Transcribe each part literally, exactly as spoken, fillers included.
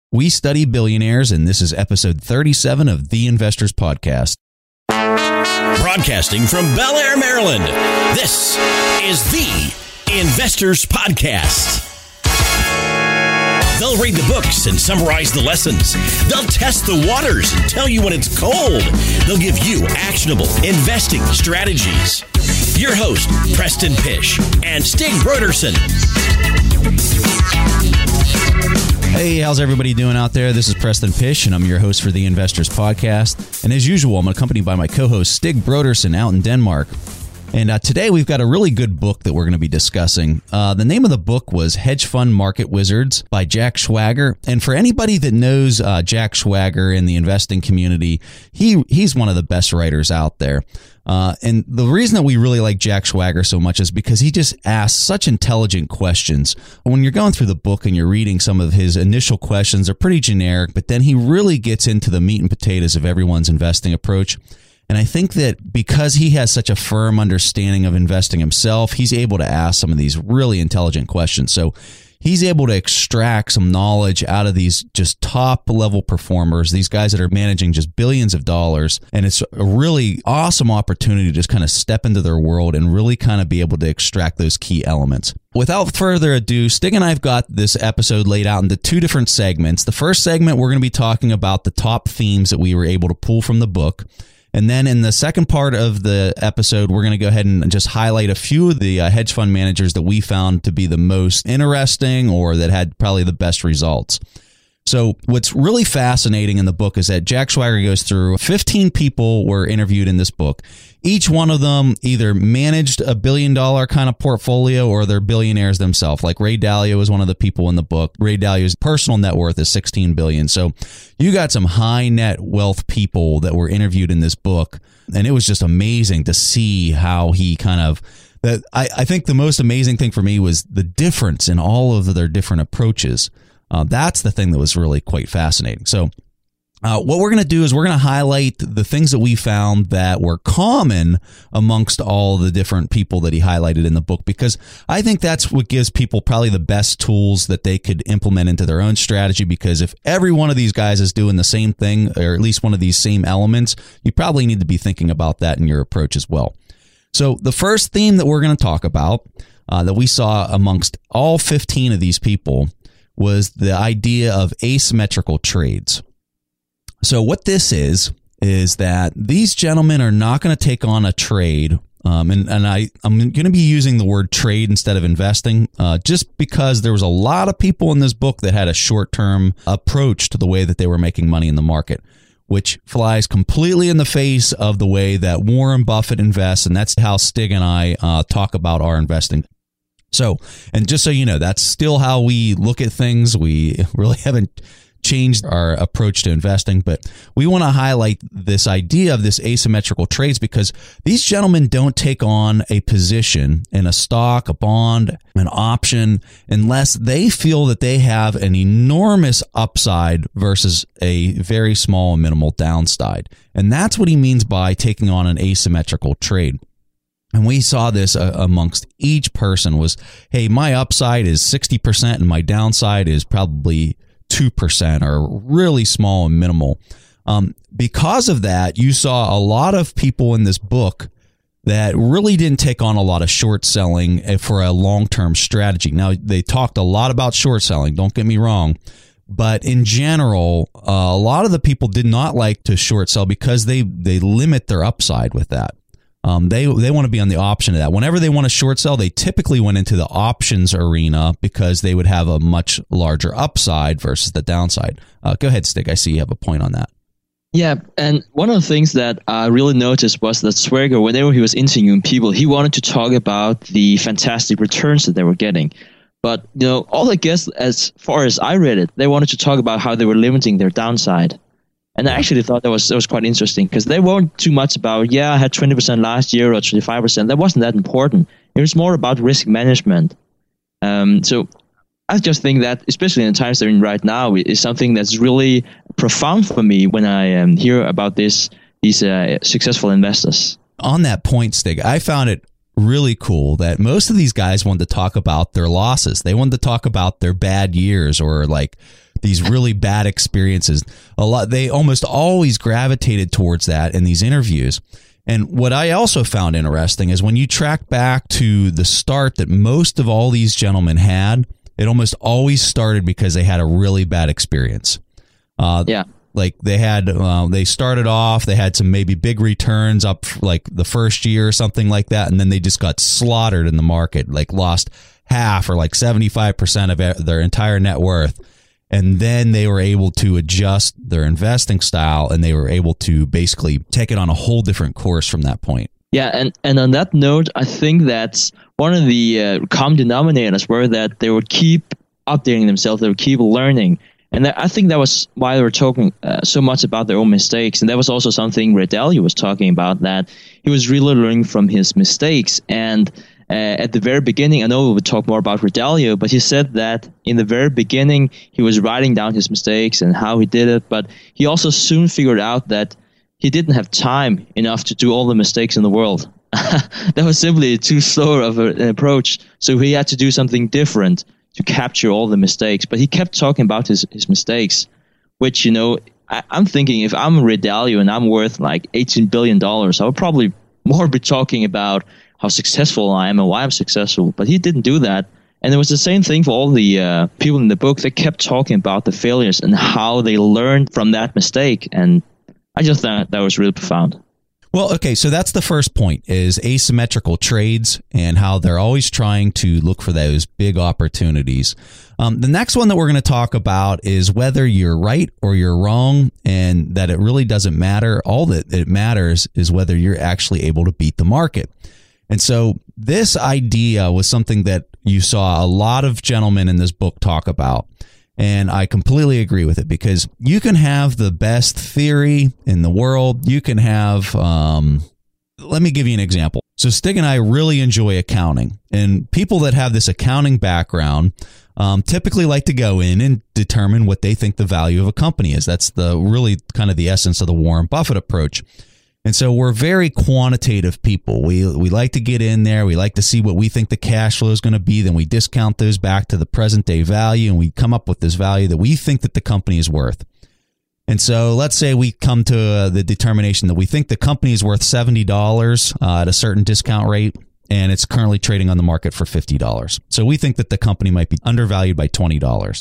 We study billionaires, and this is episode thirty-seven of The Investors Podcast. Broadcasting from Bel Air, Maryland, this is The Investors Podcast. They'll read the books and summarize the lessons. They'll test the waters and tell you when it's cold. They'll give you actionable investing strategies. Your host, Preston Pysh and Stig Brodersen. Hey, how's everybody doing out there? This is Preston Pysh, and I'm your host for the Investors Podcast. And as usual, I'm accompanied by my co-host, Stig Brodersen, out in Denmark. And uh, today we've got a really good book that we're going to be discussing. Uh, the name of the book was Hedge Fund Market Wizards by Jack Schwager. And for anybody that knows uh, Jack Schwager in the investing community, he he's one of the best writers out there. Uh, and the reason that we really like Jack Schwager so much is because he just asks such intelligent questions. When you're going through the book and you're reading some of his initial questions, they're pretty generic, but then he really gets into the meat and potatoes of everyone's investing approach. And I think that because he has such a firm understanding of investing himself, he's able to ask some of these really intelligent questions. So he's able to extract some knowledge out of these just top level performers, these guys that are managing just billions of dollars. And it's a really awesome opportunity to just kind of step into their world and really kind of be able to extract those key elements. Without further ado, Stig and I have got this episode laid out into two different segments. The first segment, we're going to be talking about the top themes that we were able to pull from the book. And then in the second part of the episode, we're going to go ahead and just highlight a few of the uh, hedge fund managers that we found to be the most interesting or that had probably the best results. So what's really fascinating in the book is that Jack Schwager goes through fifteen people were interviewed in this book. Each one of them either managed a billion dollar kind of portfolio or they're billionaires themselves. Like Ray Dalio was one of the people in the book. Ray Dalio's personal net worth is sixteen billion dollars. So you got some high net wealth people that were interviewed in this book. And it was just amazing to see how he kind of that. I, I think the most amazing thing for me was the difference in all of their different approaches. Uh, that's the thing that was really quite fascinating. So uh, what we're going to do is we're going to highlight the things that we found that were common amongst all the different people that he highlighted in the book, because I think that's what gives people probably the best tools that they could implement into their own strategy. Because if every one of these guys is doing the same thing, or at least one of these same elements, you probably need to be thinking about that in your approach as well. So the first theme that we're going to talk about uh, that we saw amongst all fifteen of these people was the idea of asymmetrical trades. So what this is, is that these gentlemen are not going to take on a trade. Um, and, and I, I'm going to be using the word trade instead of investing, uh, just because there was a lot of people in this book that had a short-term approach to the way that they were making money in the market, which flies completely in the face of the way that Warren Buffett invests. And that's how Stig and I uh, talk about our investing. So, and just so you know, that's still how we look at things. We really haven't changed our approach to investing, but we want to highlight this idea of this asymmetrical trades because these gentlemen don't take on a position in a stock, a bond, an option, unless they feel that they have an enormous upside versus a very small and minimal downside. And that's what he means by taking on an asymmetrical trade. And we saw this uh, amongst each person was, hey, my upside is sixty percent and my downside is probably two percent or really small and minimal. Um, because of that, you saw a lot of people in this book that really didn't take on a lot of short selling for a long-term strategy. Now, they talked a lot about short selling, don't get me wrong. But in general, uh, a lot of the people did not like to short sell because they, they limit their upside with that. Um, they they want to be on the option of that. Whenever they want to short sell, they typically went into the options arena because they would have a much larger upside versus the downside. Uh, go ahead, Stig. I see you have a point on that. Yeah, and one of the things that I really noticed was that Schwager, whenever he was interviewing people, he wanted to talk about the fantastic returns that they were getting. But you know, all the guests, as far as I read it, they wanted to talk about how they were limiting their downside. And I actually thought that was that was quite interesting because they weren't too much about, yeah, I had twenty percent last year or twenty-five percent. That wasn't that important. It was more about risk management. Um, so I just think that, especially in the times they're in right now, is something that's really profound for me when I um, hear about this these uh, successful investors. On that point, Stig, I found it really cool that most of these guys wanted to talk about their losses. They wanted to talk about their bad years or like these really bad experiences. A lot, they almost always gravitated towards that in these interviews. And what I also found interesting is when you track back to the start that most of all these gentlemen had, it almost always started because they had a really bad experience. Uh, yeah. Like they had, uh, they started off, they had some maybe big returns up like the first year or something like that. And then they just got slaughtered in the market, like lost half or like seventy-five percent of their entire net worth. And then they were able to adjust their investing style and they were able to basically take it on a whole different course from that point. Yeah, and, and on that note, I think that's one of the uh, common denominators were that they would keep updating themselves, they would keep learning. And that, I think that was why they were talking uh, so much about their own mistakes. And that was also something Ray Dalio was talking about, that he was really learning from his mistakes. And uh, at the very beginning, I know we would talk more about Ray Dalio, but he said that in the very beginning, he was writing down his mistakes and how he did it. But he also soon figured out that he didn't have time enough to do all the mistakes in the world. That was simply too slow of an approach. So he had to do something different to capture all the mistakes. But he kept talking about his, his mistakes, which, you know, I, I'm thinking if I'm Ray Dalio and I'm worth like eighteen billion dollars, I would probably more be talking about how successful I am and why I'm successful. But he didn't do that. And it was the same thing for all the uh, people in the book. They kept talking about the failures and how they learned from that mistake. And I just thought that was really profound. Well, okay, so that's the first point, is asymmetrical trades and how they're always trying to look for those big opportunities. Um, the next one that we're going to talk about is whether you're right or you're wrong, and that it really doesn't matter. All that it matters is whether you're actually able to beat the market. And so this idea was something that you saw a lot of gentlemen in this book talk about. And I completely agree with it, because you can have the best theory in the world. You can have, um, let me give you an example. So Stig and I really enjoy accounting, and people that have this accounting background um, typically like to go in and determine what they think the value of a company is. That's the really kind of the essence of the Warren Buffett approach. And so we're very quantitative people. We we like to get in there. We like to see what we think the cash flow is going to be. Then we discount those back to the present day value, and we come up with this value that we think that the company is worth. And so let's say we come to uh, the determination that we think the company is worth seventy dollars uh, at a certain discount rate, and it's currently trading on the market for fifty dollars. So we think that the company might be undervalued by twenty dollars.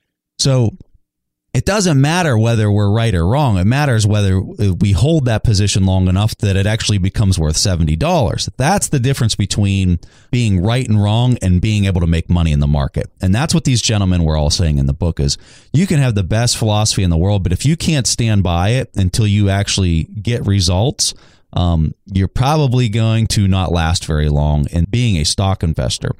So it doesn't matter whether we're right or wrong. It matters whether we hold that position long enough that it actually becomes worth seventy dollars. That's the difference between being right and wrong and being able to make money in the market. And that's what these gentlemen were all saying in the book is you can have the best philosophy in the world, but if you can't stand by it until you actually get results, um, you're probably going to not last very long in being a stock investor.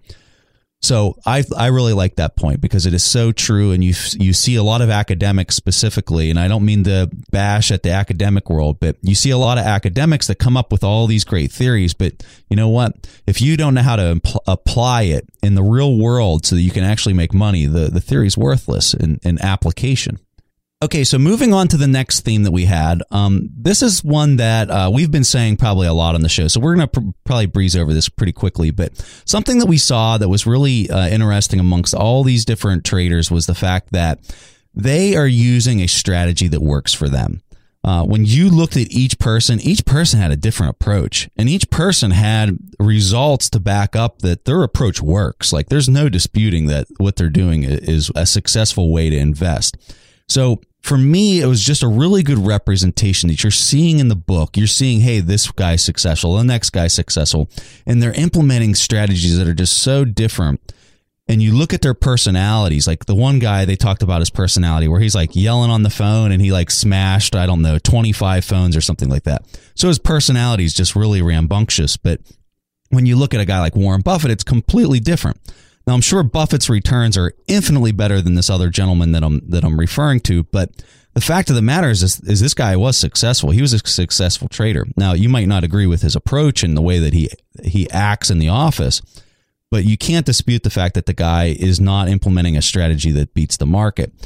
So I I really like that point, because it is so true, and you you see a lot of academics specifically, and I don't mean to bash at the academic world, but you see a lot of academics that come up with all these great theories, but you know what? If you don't know how to impl- apply it in the real world so that you can actually make money, the, the theory is worthless in, in application. Okay, so moving on to the next theme that we had. Um, this is one that uh, we've been saying probably a lot on the show, so we're going to pr- probably breeze over this pretty quickly. But something that we saw that was really uh, interesting amongst all these different traders was the fact that they are using a strategy that works for them. Uh, when you looked at each person, each person had a different approach, and each person had results to back up that their approach works. Like, there's no disputing that what they're doing is a successful way to invest. So for me, it was just a really good representation that you're seeing in the book. You're seeing, hey, this guy's successful, the next guy's successful, and they're implementing strategies that are just so different. And you look at their personalities, like the one guy, they talked about his personality where he's like yelling on the phone and he like smashed, I don't know, twenty-five phones or something like that. So his personality is just really rambunctious. But when you look at a guy like Warren Buffett, it's completely different. Now, I'm sure Buffett's returns are infinitely better than this other gentleman that I'm that I'm referring to, but the fact of the matter is, is, is this guy was successful. He was a successful trader. Now, you might not agree with his approach and the way that he he acts in the office, but you can't dispute the fact that the guy is not implementing a strategy that beats the market.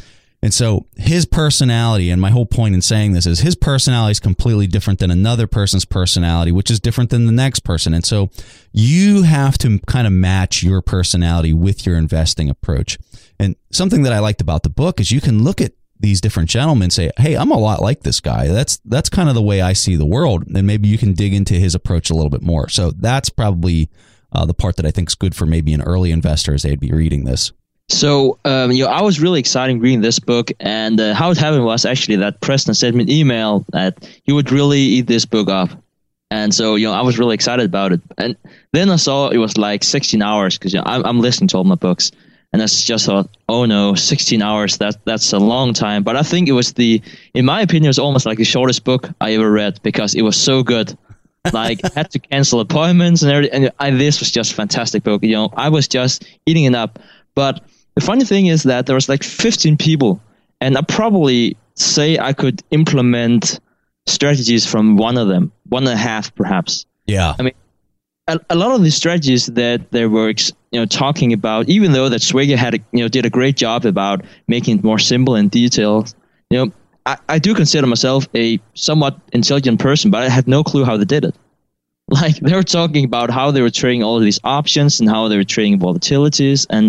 And so his personality, and my whole point in saying this is his personality is completely different than another person's personality, which is different than the next person. And so you have to kind of match your personality with your investing approach. And something that I liked about the book is you can look at these different gentlemen and say, hey, I'm a lot like this guy. That's that's kind of the way I see the world. And maybe you can dig into his approach a little bit more. So that's probably uh, the part that I think is good for maybe an early investor as they'd be reading this. So, um, you know, I was really excited reading this book, and uh, how it happened was actually that Preston sent me an email that he would really eat this book up. And so, you know, I was really excited about it. And then I saw it was like sixteen hours because, you know, I'm, I'm listening to all my books. And I just thought, oh no, sixteen hours, that, that's a long time. But I think it was the, in my opinion, it was almost like the shortest book I ever read because it was so good. Like, I had to cancel appointments and everything. And I, this was just a fantastic book. You know, I was just eating it up. But the funny thing is that there was like fifteen people, and I probably say I could implement strategies from one of them, one and a half perhaps. Yeah. I mean, a, a lot of the strategies that they were, you know, talking about, even though that Schwager had, a, you know, did a great job about making it more simple and detailed, you know, I, I do consider myself a somewhat intelligent person, but I had no clue how they did it. Like, they were talking about how they were trading all of these options and how they were trading volatilities, and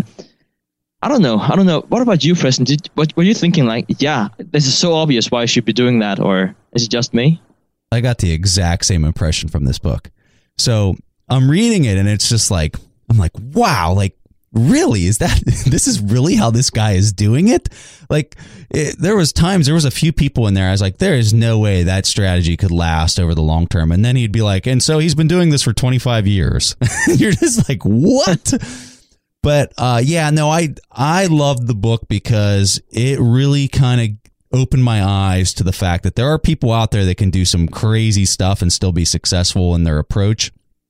I don't know. I don't know. What about you, Preston? Did, what were you thinking? Like, yeah, this is so obvious why I should be doing that, or is it just me? I got the exact same impression from this book. So I'm reading it, and it's just like, I'm like, wow, like, really? Is that, this is really how this guy is doing it? Like, it, there was times, there was a few people in there, I was like, there is no way that strategy could last over the long term. And then he'd be like, and so he's been doing this for twenty-five years. You're just like, what? But uh, yeah, no, I I loved the book because it really kind of opened my eyes to the fact that there are people out there that can do some crazy stuff and still be successful in their approach.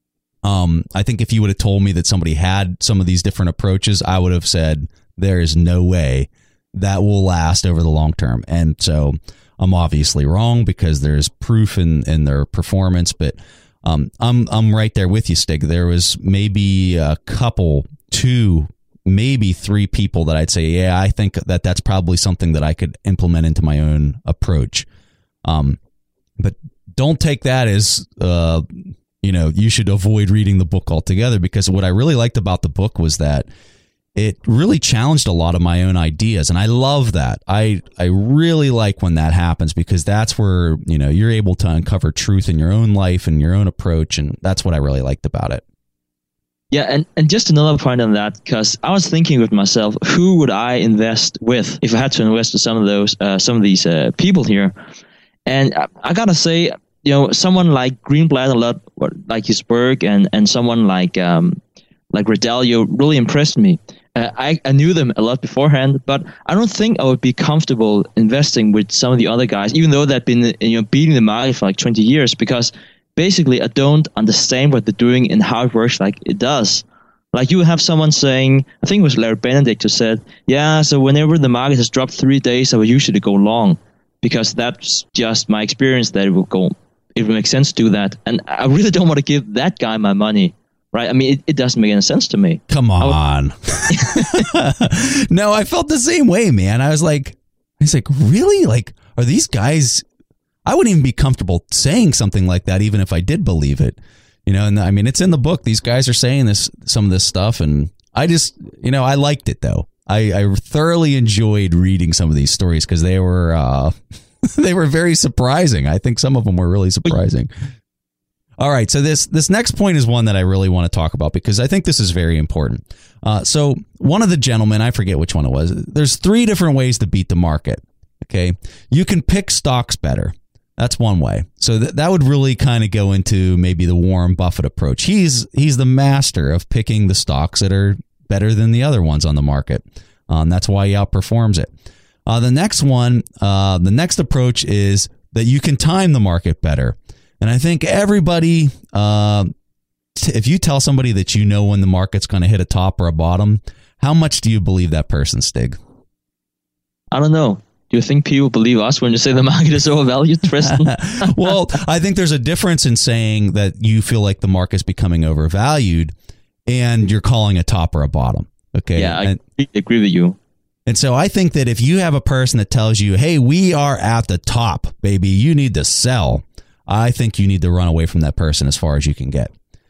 Um, I think if you would have told me that somebody had some of these different approaches, I would have said there is no way that will last over the long term. And so I'm obviously wrong because there's proof in, in their performance. But um, I'm I'm right there with you, Stig. There was maybe a couple. Two, maybe three people that I'd say, yeah, I think that that's probably something that I could implement into my own approach. Um, but don't take that as, uh, you know, you should avoid reading the book altogether, because what I really liked about the book was that it really challenged a lot of my own ideas. And I love that. I, I really like when that happens, because that's where, you know, you're able to uncover truth in your own life and your own approach. And that's what I really liked about it. Yeah, and, and just another point on that, because I was thinking with myself, who would I invest with if I had to invest with some of those, uh, some of these uh, people here? And I, I gotta say, you know, someone like Greenblatt a lot, like his work, and and someone like um, like Redelio really impressed me. Uh, I I knew them a lot beforehand, but I don't think I would be comfortable investing with some of the other guys, even though they've been, you know, beating the market for like twenty years, because basically, I don't understand what they're doing and how it works like it does. Like, you have someone saying, I think it was Larry Benedict who said, yeah, so whenever the market has dropped three days, I will usually go long, because that's just my experience that it will go, it will make sense to do that. And I really don't want to give that guy my money, right? I mean, it, it doesn't make any sense to me. Come on. Would- no, I felt the same way, man. I was like, I was like, really? Like, are these guys... I wouldn't even be comfortable saying something like that, even if I did believe it, you know. And I mean, it's in the book. These guys are saying this, some of this stuff, and I just, you know, I liked it though. I, I thoroughly enjoyed reading some of these stories because they were, uh, they were very surprising. I think some of them were really surprising. All right, so this this next point is one that I really want to talk about because I think this is very important. Uh, so one of the gentlemen, I forget which one it was. There's three different ways to beat the market. Okay, you can pick stocks better. That's one way. So th- that would really kind of go into maybe the Warren Buffett approach. He's he's the master of picking the stocks that are better than the other ones on the market. Um, that's why he outperforms it. Uh, the next one, uh, the next approach is that you can time the market better. And I think everybody, uh, t- if you tell somebody that you know when the market's going to hit a top or a bottom, how much do you believe that person, Stig? I don't know. Do you think people believe us when you say the market is overvalued, Tristan? Well, I think there's a difference in saying that you feel like the market's becoming overvalued and you're calling a top or a bottom. Okay. Yeah, I and, agree with you. And so I think that if you have a person that tells you, hey, we are at the top, baby, you need to sell, I think you need to run away from that person as far as you can get.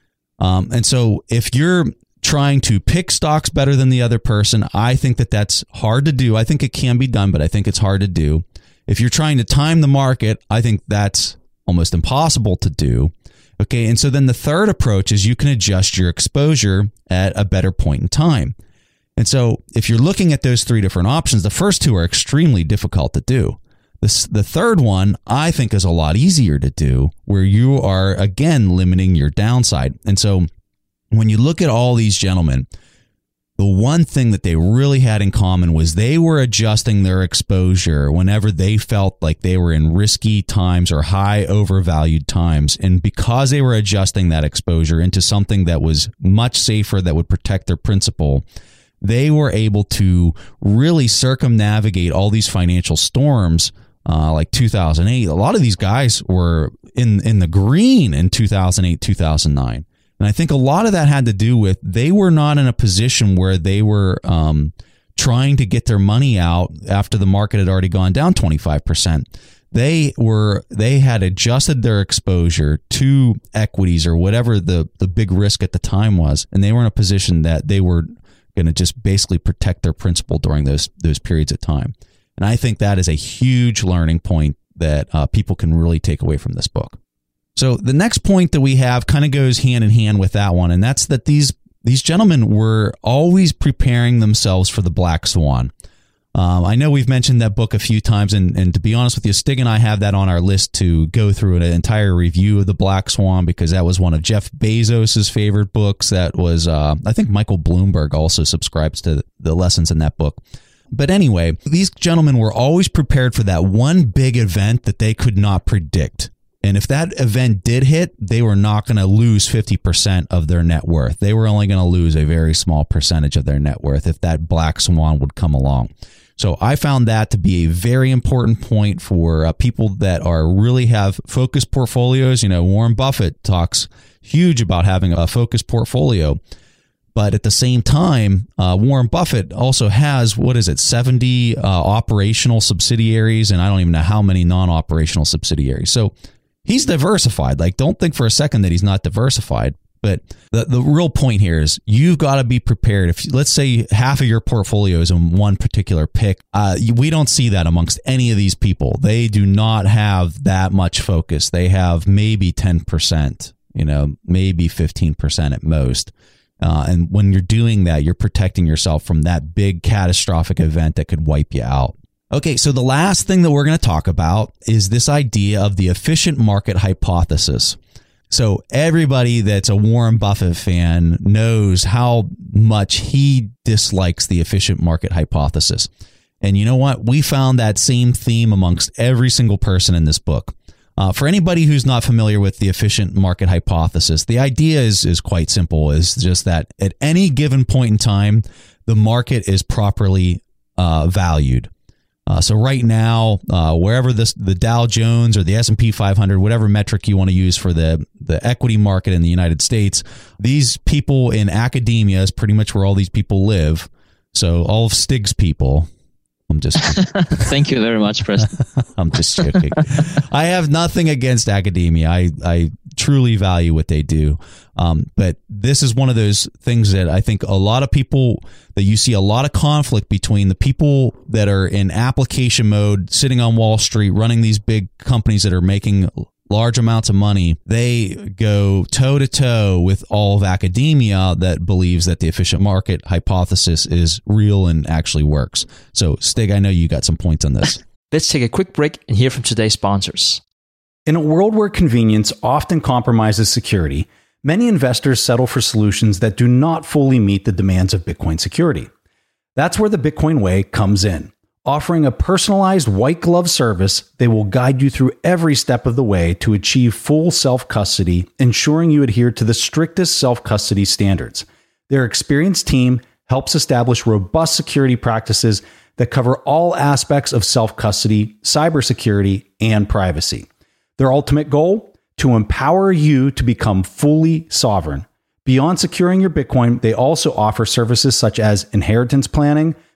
Um, and so if you're trying to pick stocks better than the other person, I think that that's hard to do. I think it can be done, but I think it's hard to do. If you're trying to time the market, I think that's almost impossible to do. Okay, and so then the third approach is you can adjust your exposure at a better point in time. And so if you're looking at those three different options, the first two are extremely difficult to do. This, the third one, I think, is a lot easier to do, where you are, again, limiting your downside. And so when you look at all these gentlemen, the one thing that they really had in common was they were adjusting their exposure whenever they felt like they were in risky times or high overvalued times. And because they were adjusting that exposure into something that was much safer, that would protect their principal, they were able to really circumnavigate all these financial storms, uh, like two thousand eight. A lot of these guys were in, in the green in two thousand eight, two thousand nine. And I think a lot of that had to do with they were not in a position where they were um, trying to get their money out after the market had already gone down twenty-five percent. They were they had adjusted their exposure to equities or whatever the, the big risk at the time was, and they were in a position that they were going to just basically protect their principal during those those periods of time. And I think that is a huge learning point that uh, people can really take away from this book. So the next point that we have kind of goes hand in hand with that one, and that's that these these gentlemen were always preparing themselves for the black swan. Um, I know we've mentioned that book a few times, and, and to be honest with you, Stig and I have that on our list to go through an entire review of the Black Swan, because that was one of Jeff Bezos's favorite books. That was, uh, I think Michael Bloomberg also subscribes to the lessons in that book. But anyway, these gentlemen were always prepared for that one big event that they could not predict. And if that event did hit, they were not going to lose fifty percent of their net worth. They were only going to lose a very small percentage of their net worth if that black swan would come along. So I found that to be a very important point for uh, people that are really have focused portfolios. You know, Warren Buffett talks huge about having a focused portfolio. But at the same time, uh, Warren Buffett also has, what is it, seventy uh, operational subsidiaries, and I don't even know how many non-operational subsidiaries. So he's diversified. Like, don't think for a second that he's not diversified. But the, the real point here is you've got to be prepared. If let's say half of your portfolio is in one particular pick, uh, we don't see that amongst any of these people. They do not have that much focus. They have maybe ten percent, you know, maybe fifteen percent at most. Uh, and when you're doing that, you're protecting yourself from that big catastrophic event that could wipe you out. Okay, so the last thing that we're going to talk about is this idea of the efficient market hypothesis. So everybody that's a Warren Buffett fan knows how much he dislikes the efficient market hypothesis. And you know what? We found that same theme amongst every single person in this book. Uh, for anybody who's not familiar with the efficient market hypothesis, the idea is, is quite simple. Is just that at any given point in time, the market is properly uh, valued. Uh, so right now, uh, wherever this, the Dow Jones or the S and P five hundred, whatever metric you want to use for the, the equity market in the United States, these people in academia is pretty much where all these people live. So all of Stig's people, I'm just thank you very much, Preston. I'm just joking. I have nothing against academia. I, I truly value what they do. Um, but this is one of those things that I think a lot of people, that you see a lot of conflict between the people that are in application mode, sitting on Wall Street, running these big companies that are making large amounts of money. They go toe to toe with all of academia that believes that the efficient market hypothesis is real and actually works. So Stig, I know you got some points on this. Let's take a quick break and hear from today's sponsors. In a world where convenience often compromises security, many investors settle for solutions that do not fully meet the demands of Bitcoin security. That's where the Bitcoin Way comes in. Offering a personalized white glove service, they will guide you through every step of the way to achieve full self-custody, ensuring you adhere to the strictest self-custody standards. Their experienced team helps establish robust security practices that cover all aspects of self-custody, cybersecurity, and privacy. Their ultimate goal? To empower you to become fully sovereign. Beyond securing your Bitcoin, they also offer services such as inheritance planning,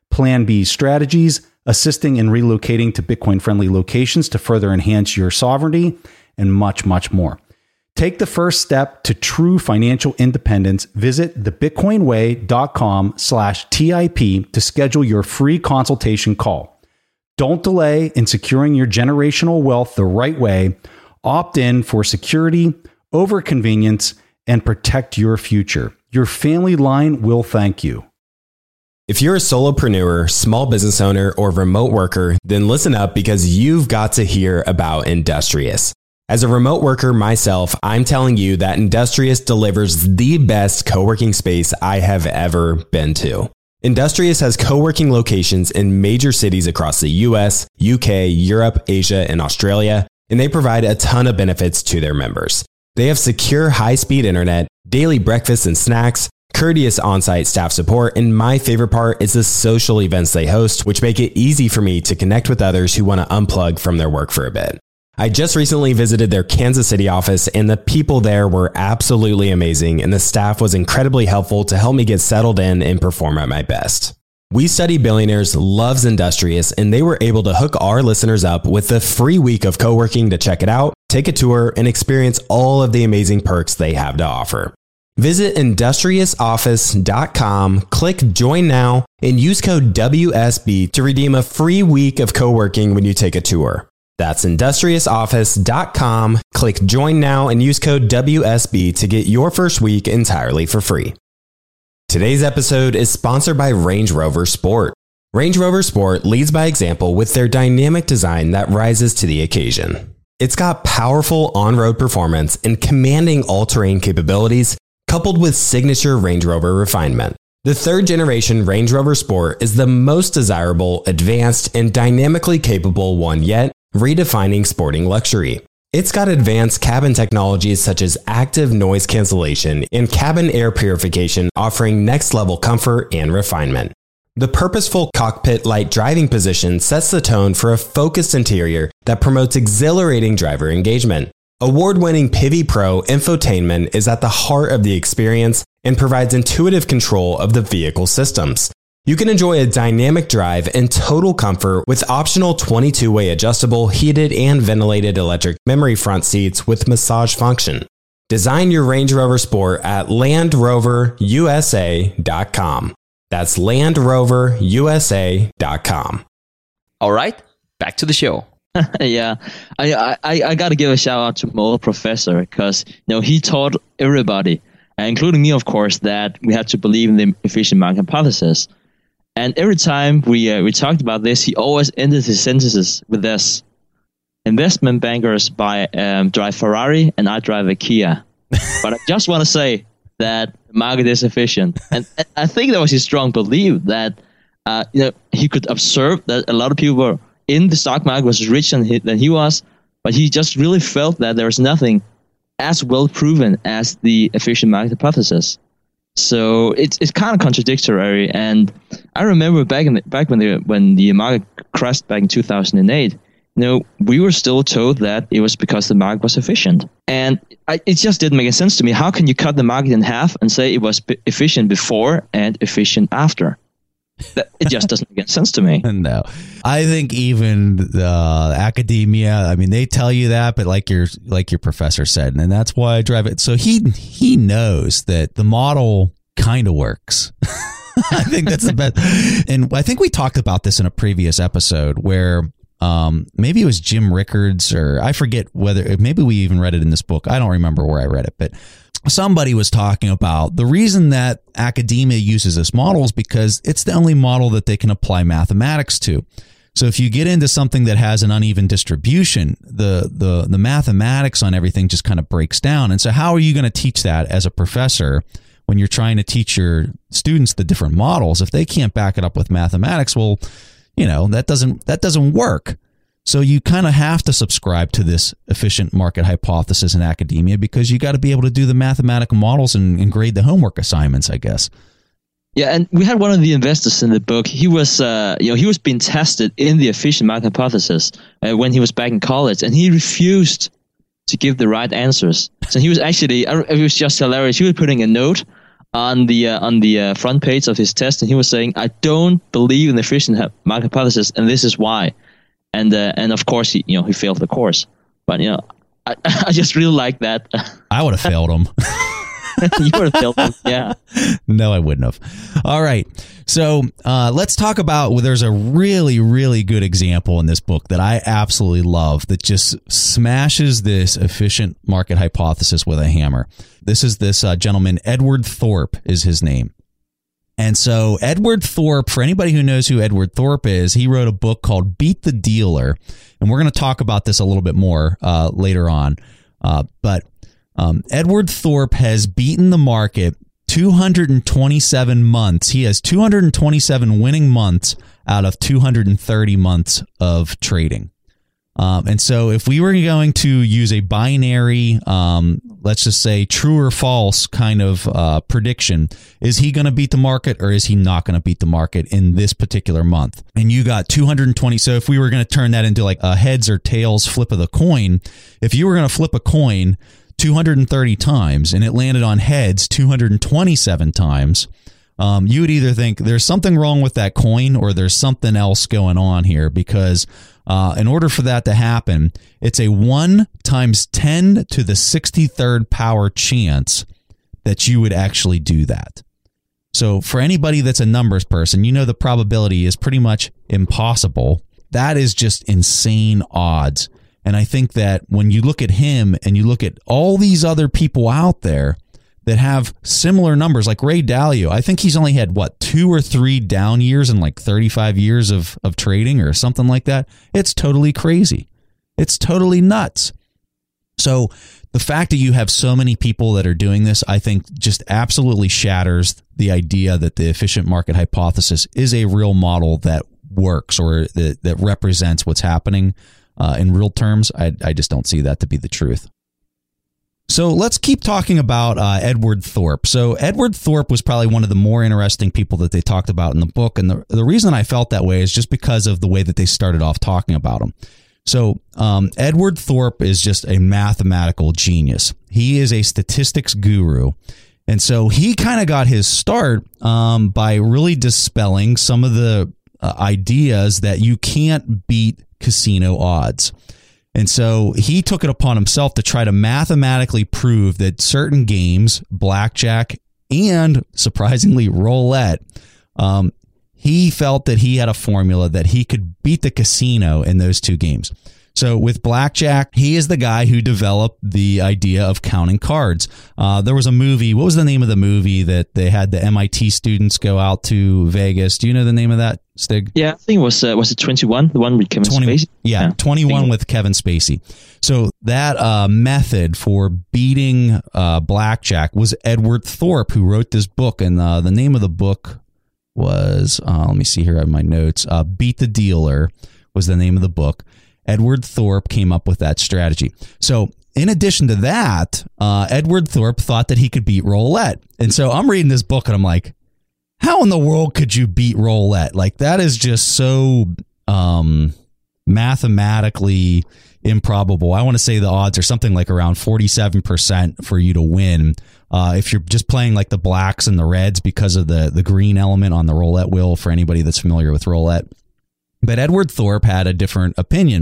Plan B strategies, assisting in relocating to Bitcoin-friendly locations to further enhance your sovereignty, and much, much more. Take the first step to true financial independence. Visit thebitcoinway.com slash TIP to schedule your free consultation call. Don't delay in securing your generational wealth the right way. Opt in for security over convenience and protect your future. Your family line will thank you. If you're a solopreneur, small business owner, or remote worker, then listen up because you've got to hear about Industrious. As a remote worker myself, I'm telling you that Industrious delivers the best co-working space I have ever been to. Industrious has co-working locations in major cities across the U S, U K, Europe, Asia, and Australia, and they provide a ton of benefits to their members. They have secure high-speed internet, daily breakfasts and snacks, courteous on-site staff support, and my favorite part is the social events they host, which make it easy for me to connect with others who want to unplug from their work for a bit. I just recently visited their Kansas City office, and the people there were absolutely amazing, and the staff was incredibly helpful to help me get settled in and perform at my best. We Study Billionaires loves Industrious, and they were able to hook our listeners up with a free week of co-working to check it out, take a tour, and experience all of the amazing perks they have to offer. Visit industrious office dot com, click Join Now, and use code W S B to redeem a free week of co-working when you take a tour. That's industrious office dot com, click Join Now, and use code W S B to get your first week entirely for free. Today's episode is sponsored by Range Rover Sport. Range Rover Sport leads by example with their dynamic design that rises to the occasion. It's got powerful on-road performance and commanding all-terrain capabilities, coupled with signature Range Rover refinement. The third generation Range Rover Sport is the most desirable, advanced, and dynamically capable one yet, redefining sporting luxury. It's got advanced cabin technologies such as active noise cancellation and cabin air purification, offering next-level comfort and refinement. The purposeful cockpit-like driving position sets the tone for a focused interior that promotes exhilarating driver engagement. Award-winning Pivi Pro infotainment is at the heart of the experience and provides intuitive control of the vehicle systems. You can enjoy a dynamic drive and total comfort with optional twenty-two way adjustable, heated, and ventilated electric memory front seats with massage function. Design your Range Rover Sport at land rover U S A dot com. That's land rover U S A dot com. All right, back to the show. yeah, I, I I got to give a shout out to Mo Professor because you know he taught everybody, including me, of course, that we had to believe in the efficient market hypothesis. And every time we uh, we talked about this, he always ended his sentences with this: "Investment bankers buy um, drive Ferrari, and I drive a Kia." But I just want to say that the market is efficient, and I think that was his strong belief that uh, you know he could observe that a lot of people were in the stock market was richer than he, than he was, but he just really felt that there was nothing as well proven as the efficient market hypothesis. So it's it's kind of contradictory. And I remember back in the, back when the when the market crashed back in two thousand eight, you know, we were still told that it was because the market was efficient, and I, it just didn't make any sense to me. How can you cut the market in half and say it was b- efficient before and efficient after? That, it just doesn't make sense to me. No, I think even uh, academia, I mean, they tell you that, but like your like your professor said, and that's why I drive it. So he he knows that the model kind of works. I think that's the best. And I think we talked about this in a previous episode where um, maybe it was Jim Rickards, or I forget whether maybe we even read it in this book. I don't remember where I read it, but somebody was talking about the reason that academia uses this model is because it's the only model that they can apply mathematics to. So if you get into something that has an uneven distribution, the the the mathematics on everything just kind of breaks down. And so how are you going to teach that as a professor when you're trying to teach your students the different models? If they can't back it up with mathematics, well, you know, that doesn't that doesn't work. So you kind of have to subscribe to this efficient market hypothesis in academia because you got to be able to do the mathematical models and, and grade the homework assignments, I guess. Yeah, and we had one of the investors in the book. He was, uh, you know, he was being tested in the efficient market hypothesis uh, when he was back in college, and he refused to give the right answers. So he was actually, it was just hilarious. He was putting a note on the uh, on the uh, front page of his test, and he was saying, "I don't believe in the efficient market hypothesis, and this is why." And uh, and of course, he you know he failed the course. But you know, I, I just really like that. I would have failed him. You would have failed him, yeah. No, I wouldn't have. All right. So uh, let's talk about, well, there's a really, really good example in this book that I absolutely love that just smashes this efficient market hypothesis with a hammer. This is this uh, gentleman, Edward Thorp is his name. And so Edward Thorp, for anybody who knows who Edward Thorp is, he wrote a book called Beat the Dealer. And we're going to talk about this a little bit more uh, later on. Uh, but Um, Edward Thorp has beaten the market two hundred twenty-seven months. He has two hundred twenty-seven winning months out of two hundred thirty months of trading. Um, and so if we were going to use a binary, um, let's just say true or false kind of uh, prediction, is he going to beat the market or is he not going to beat the market in this particular month? And you got two hundred twenty. So if we were going to turn that into like a heads or tails flip of the coin, if you were going to flip a coin two hundred thirty times and it landed on heads two hundred twenty-seven times, um, you would either think there's something wrong with that coin or there's something else going on here, because uh, in order for that to happen, it's a one times ten to the sixty-third power chance that you would actually do that. So for anybody that's a numbers person, you know the probability is pretty much impossible. That is just insane odds. And I think that when you look at him and you look at all these other people out there that have similar numbers, like Ray Dalio, I think he's only had, what, two or three down years in like thirty-five years of, of trading or something like that. It's totally crazy. It's totally nuts. So the fact that you have so many people that are doing this, I think just absolutely shatters the idea that the efficient market hypothesis is a real model that works or that, that represents what's happening. Uh, in real terms, I, I just don't see that to be the truth. So let's keep talking about uh, Edward Thorp. So Edward Thorp was probably one of the more interesting people that they talked about in the book. And the, the reason I felt that way is just because of the way that they started off talking about him. So um, Edward Thorp is just a mathematical genius. He is a statistics guru. And so he kind of got his start um, by really dispelling some of the uh, ideas that you can't beat casino odds. And so he took it upon himself to try to mathematically prove that certain games, blackjack and surprisingly roulette, um, he felt that he had a formula that he could beat the casino in those two games. So with blackjack, he is the guy who developed the idea of counting cards. Uh, there was a movie. What was the name of the movie that they had the M I T students go out to Vegas? Do you know the name of that, Stig? Yeah, I think it was, uh, was it twenty-one? The one with Kevin twenty, Spacey? Yeah, yeah, twenty-one with Kevin Spacey. So that uh, method for beating uh, blackjack was Edward Thorp, who wrote this book. And uh, the name of the book was, uh, let me see here on my notes, uh, Beat the Dealer was the name of the book. Edward Thorp came up with that strategy. So in addition to that, uh, Edward Thorp thought that he could beat roulette. And so I'm reading this book and I'm like, how in the world could you beat roulette? Like, that is just so um, mathematically improbable. I want to say the odds are something like around forty-seven percent for you to win. Uh, if you're just playing like the blacks and the reds because of the, the green element on the roulette wheel, for anybody that's familiar with roulette. But Edward Thorp had a different opinion.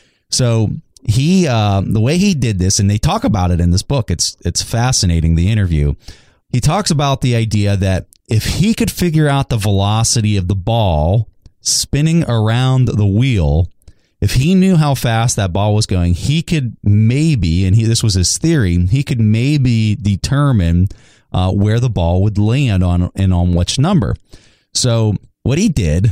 So he, uh, the way he did this, and they talk about it in this book, it's it's fascinating, the interview. He talks about the idea that if he could figure out the velocity of the ball spinning around the wheel, if he knew how fast that ball was going, he could maybe, and he, this was his theory, he could maybe determine uh, where the ball would land on and on which number. So what he did...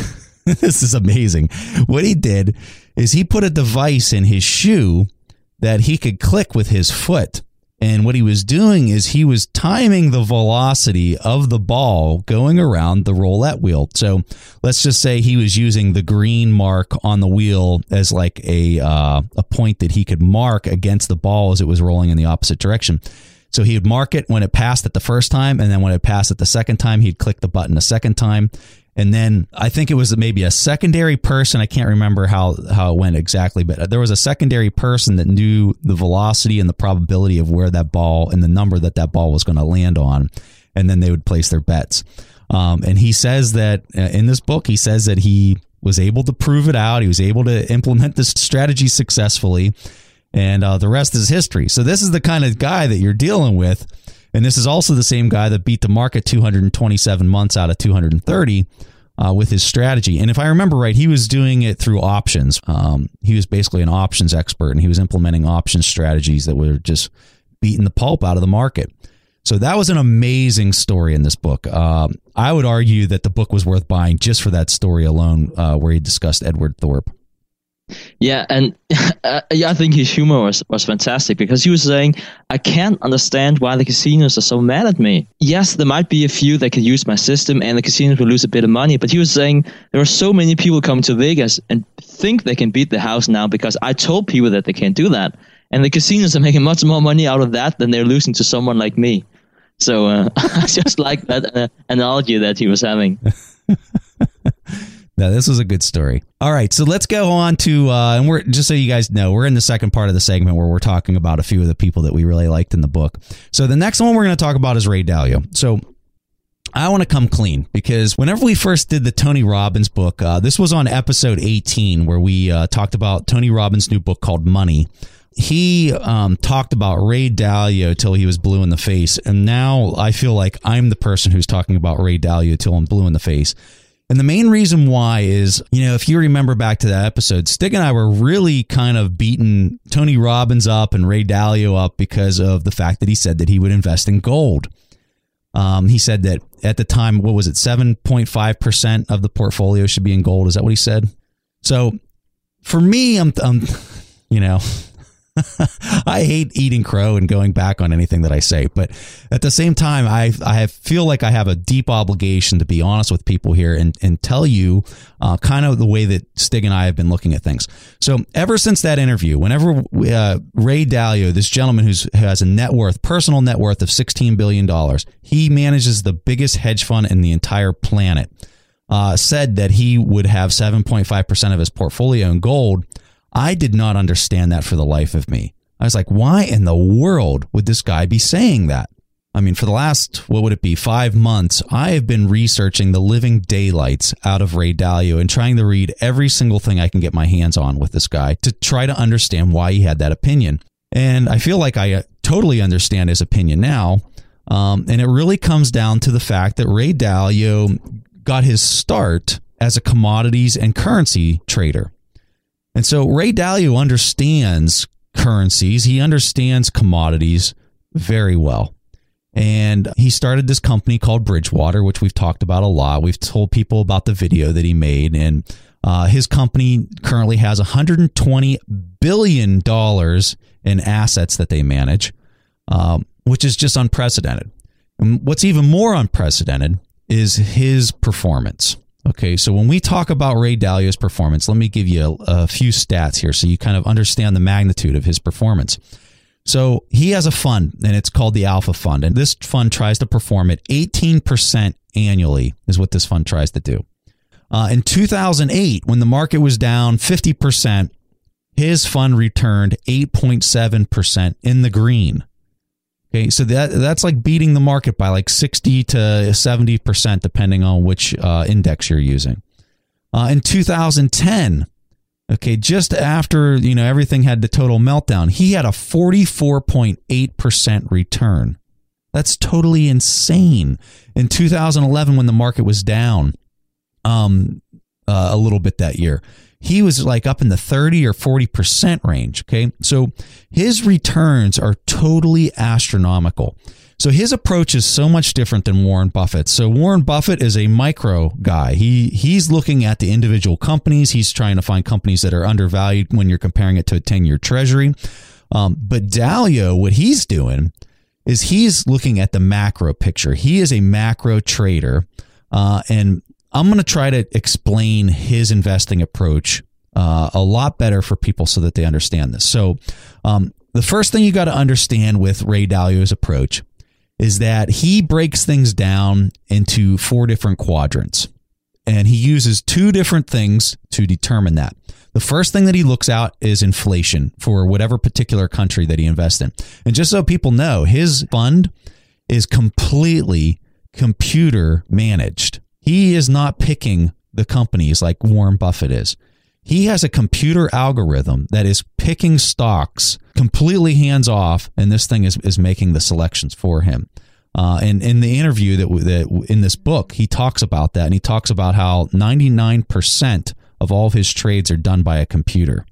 This is amazing. What he did is he put a device in his shoe that he could click with his foot. And what he was doing is he was timing the velocity of the ball going around the roulette wheel. So let's just say he was using the green mark on the wheel as like a uh, a point that he could mark against the ball as it was rolling in the opposite direction. So he would mark it when it passed it the first time, and then when it passed it the second time, he'd click the button a second time. And then I think it was maybe a secondary person. I can't remember how, how it went exactly, but there was a secondary person that knew the velocity and the probability of where that ball and the number that that ball was going to land on. and then they would place their bets. Um, and he says that uh, in this book, he says that he was able to prove it out. He was able to implement this strategy successfully, and uh, the rest is history. So this is the kind of guy that you're dealing with. And this is also the same guy that beat the market two hundred twenty-seven months out of two hundred thirty uh, with his strategy. And if I remember right, he was doing it through options. Um, he was basically an options expert, and he was implementing options strategies that were just beating the pulp out of the market. So that was an amazing story in this book. Um, I would argue that the book was worth buying just for that story alone, uh, where he discussed Edward Thorp. Yeah, and uh, yeah, I think his humor was, was fantastic, because he was saying, I can't understand why the casinos are so mad at me. Yes, there might be a few that could use my system and the casinos will lose a bit of money, but he was saying there are so many people coming to Vegas and think they can beat the house now because I told people that they can't do that. And the casinos are making much more money out of that than they're losing to someone like me. So uh, I just like that uh, analogy that he was having. No, this was a good story. All right, so let's go on to, uh, and we're just so you guys know, we're in the second part of the segment where we're talking about a few of the people that we really liked in the book. So the next one we're going to talk about is Ray Dalio. So I want to come clean, because whenever we first did the Tony Robbins book, uh, this was on episode eighteen, where we uh, talked about Tony Robbins' new book called Money. He um, talked about Ray Dalio till he was blue in the face, and now I feel like I'm the person who's talking about Ray Dalio till I'm blue in the face. And the main reason why is, you know, if you remember back to that episode, Stig and I were really kind of beating Tony Robbins up and Ray Dalio up because of the fact that he said that he would invest in gold. Um, he said that at the time, what was it, seven point five percent of the portfolio should be in gold. Is that what he said? So for me, I'm, I'm you know... I hate eating crow and going back on anything that I say, but at the same time, I I feel like I have a deep obligation to be honest with people here and, and tell you uh, kind of the way that Stig and I have been looking at things. So ever since that interview, whenever we, uh, Ray Dalio, this gentleman who's, who has a net worth, personal net worth of sixteen billion dollars, he manages the biggest hedge fund in the entire planet, uh, said that he would have seven point five percent of his portfolio in gold. I did not understand that for the life of me. I was like, why in the world would this guy be saying that? I mean, for the last, what would it be, five months, I have been researching the living daylights out of Ray Dalio and trying to read every single thing I can get my hands on with this guy to try to understand why he had that opinion. And I feel like I totally understand his opinion now. Um, and it really comes down to the fact that Ray Dalio got his start as a commodities and currency trader. And so Ray Dalio understands currencies. He understands commodities very well. And he started this company called Bridgewater, which we've talked about a lot. We've told people about the video that he made. And uh, his company currently has one hundred twenty billion dollars in assets that they manage, um, which is just unprecedented. And what's even more unprecedented is his performance. Okay, so when we talk about Ray Dalio's performance, let me give you a, a few stats here so you kind of understand the magnitude of his performance. So he has a fund, and it's called the Alpha Fund, and this fund tries to perform at eighteen percent annually is what this fund tries to do. Uh, in two thousand eight, when the market was down fifty percent, his fund returned eight point seven percent in the green. Okay, so that that's like beating the market by like sixty to seventy percent, depending on which uh, index you're using. Uh, in two thousand ten, okay, just after, you know, everything had the total meltdown, he had a forty-four point eight percent return. That's totally insane. In two thousand eleven, when the market was down um, uh, a little bit that year, he was like up in the thirty or forty percent range. Okay. So his returns are totally astronomical. So his approach is so much different than Warren Buffett's. So Warren Buffett is a micro guy. He he's looking at the individual companies. He's trying to find companies that are undervalued when you're comparing it to a ten-year treasury. Um, but Dalio, what he's doing is he's looking at the macro picture. He is a macro trader. Uh, and I'm going to try to explain his investing approach uh, a lot better for people so that they understand this. So um, the first thing you got to understand with Ray Dalio's approach is that he breaks things down into four different quadrants, and he uses two different things to determine that. The first thing that he looks at is inflation for whatever particular country that he invests in. And just so people know, his fund is completely computer managed. He is not picking the companies like Warren Buffett is. He has a computer algorithm that is picking stocks completely hands off, and this thing is, is making the selections for him. Uh, and in the interview that, that in this book, he talks about that, and he talks about how ninety-nine percent of all of his trades are done by a computer.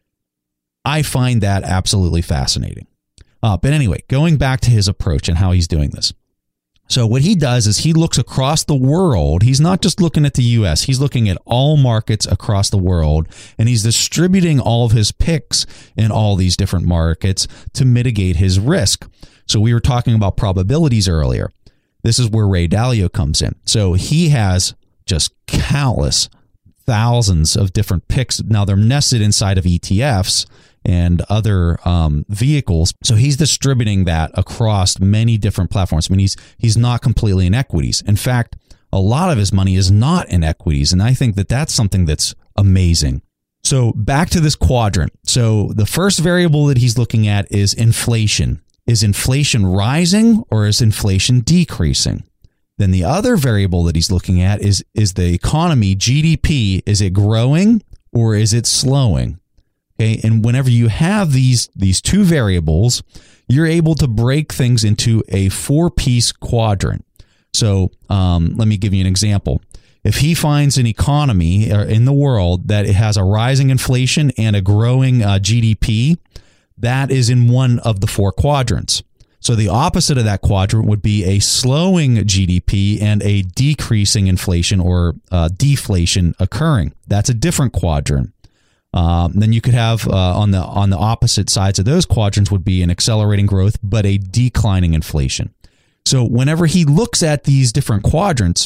I find that absolutely fascinating. Uh, but anyway, going back to his approach and how he's doing this. So what he does is he looks across the world. He's not just looking at the U S. He's looking at all markets across the world, and he's distributing all of his picks in all these different markets to mitigate his risk. So we were talking about probabilities earlier. This is where Ray Dalio comes in. So he has just countless thousands of different picks. Now they're nested inside of E T Fs and other um, vehicles. So he's distributing that across many different platforms. I mean, he's he's not completely in equities. In fact, a lot of his money is not in equities. And I think that that's something that's amazing. So back to this quadrant. So the first variable that he's looking at is inflation. Is inflation rising or is inflation decreasing? Then the other variable that he's looking at is, is the economy, G D P. Is it growing or is it slowing? Okay, and whenever you have these these two variables, you're able to break things into a four-piece quadrant. So um, let me give you an example. If he finds an economy in the world that it has a rising inflation and a growing uh, G D P, that is in one of the four quadrants. So the opposite of that quadrant would be a slowing G D P and a decreasing inflation or uh, deflation occurring. That's a different quadrant. Um, then you could have uh, on the on the opposite sides of those quadrants would be an accelerating growth, but a declining inflation. So whenever he looks at these different quadrants,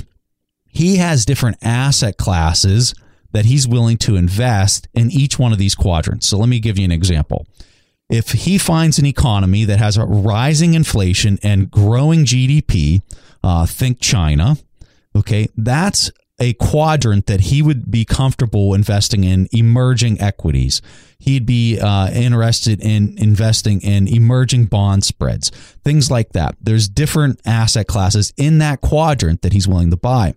he has different asset classes that he's willing to invest in each one of these quadrants. So let me give you an example. If he finds an economy that has a rising inflation and growing G D P, uh, think China, okay, that's a quadrant that he would be comfortable investing in emerging equities. He'd be uh, interested in investing in emerging bond spreads, things like that. There's different asset classes in that quadrant that he's willing to buy.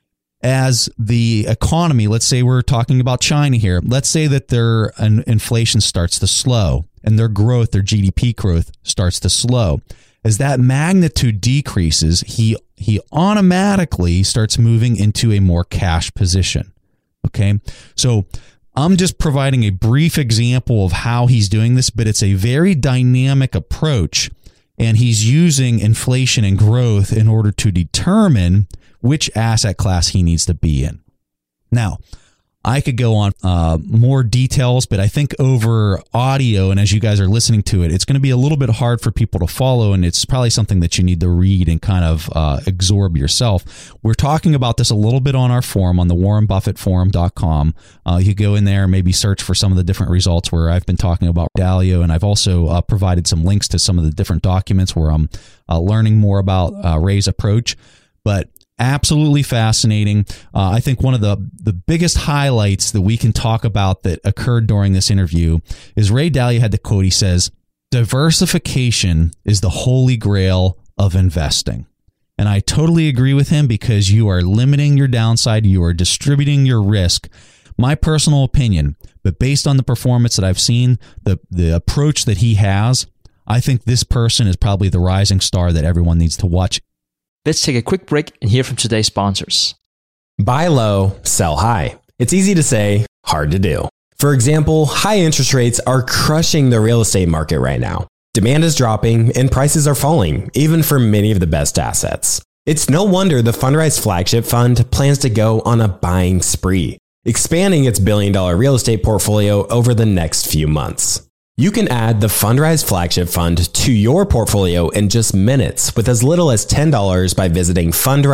As the economy, let's say we're talking about China here, let's say that their uh, inflation starts to slow and their growth, their G D P growth starts to slow. As that magnitude decreases, he he automatically starts moving into a more cash position. Okay, so I'm just providing a brief example of how he's doing this, but it's a very dynamic approach, and he's using inflation and growth in order to determine which asset class he needs to be in. Now, I could go on uh, more details, but I think over audio and as you guys are listening to it, it's going to be a little bit hard for people to follow, and it's probably something that you need to read and kind of uh, absorb yourself. We're talking about this a little bit on our forum, on the warren buffett forum dot com. Uh, you go in there and maybe search for some of the different results where I've been talking about Dalio, and I've also uh, provided some links to some of the different documents where I'm uh, learning more about uh, Ray's approach. But absolutely fascinating. Uh, I think one of the, the biggest highlights that we can talk about that occurred during this interview is Ray Dalio had the quote. He says, "Diversification is the holy grail of investing." And I totally agree with him because you are limiting your downside. You are distributing your risk. My personal opinion, but based on the performance that I've seen, the, the approach that he has, I think this person is probably the rising star that everyone needs to watch. Let's take a quick break and hear from today's sponsors. Buy low, sell high. It's easy to say, hard to do. For example, high interest rates are crushing the real estate market right now. Demand is dropping and prices are falling, even for many of the best assets. It's no wonder the Fundrise Flagship Fund plans to go on a buying spree, expanding its billion dollar real estate portfolio over the next few months. You can add the Fundrise Flagship Fund to your portfolio in just minutes with as little as ten dollars by visiting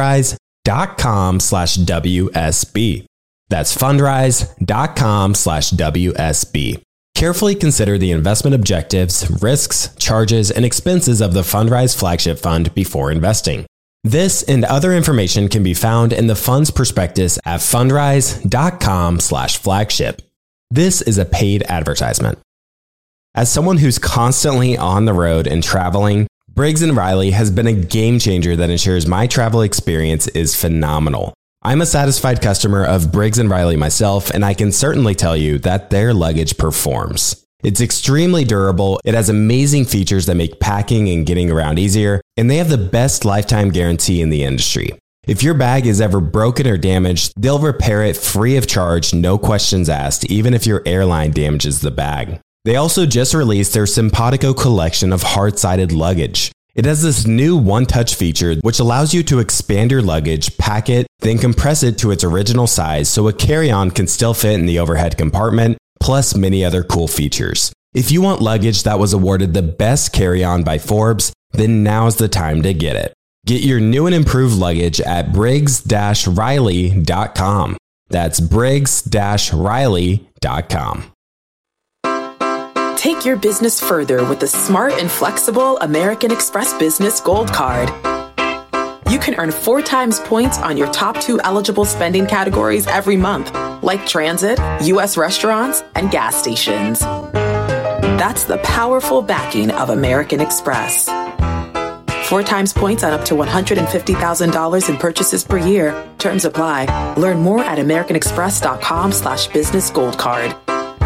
fundrise.com slash WSB. That's fundrise.com slash WSB. Carefully consider the investment objectives, risks, charges, and expenses of the Fundrise Flagship Fund before investing. This and other information can be found in the fund's prospectus at fundrise.com slash flagship. This is a paid advertisement. As someone who's constantly on the road and traveling, Briggs and Riley has been a game changer that ensures my travel experience is phenomenal. I'm a satisfied customer of Briggs and Riley myself, and I can certainly tell you that their luggage performs. It's extremely durable, it has amazing features that make packing and getting around easier, and they have the best lifetime guarantee in the industry. If your bag is ever broken or damaged, they'll repair it free of charge, no questions asked, even if your airline damages the bag. They also just released their Simpatico collection of hard-sided luggage. It has this new one-touch feature which allows you to expand your luggage, pack it, then compress it to its original size so a carry-on can still fit in the overhead compartment, plus many other cool features. If you want luggage that was awarded the best carry-on by Forbes, then now's the time to get it. Get your new and improved luggage at briggs dash riley dot com. That's briggs dash riley dot com. Take your business further with the smart and flexible American Express Business Gold Card. You can earn four times points on your top two eligible spending categories every month, like transit, U S restaurants, and gas stations. That's the powerful backing of American Express. Four times points on up to one hundred fifty thousand dollars in purchases per year. Terms apply. Learn more at americanexpress.com slash business gold card.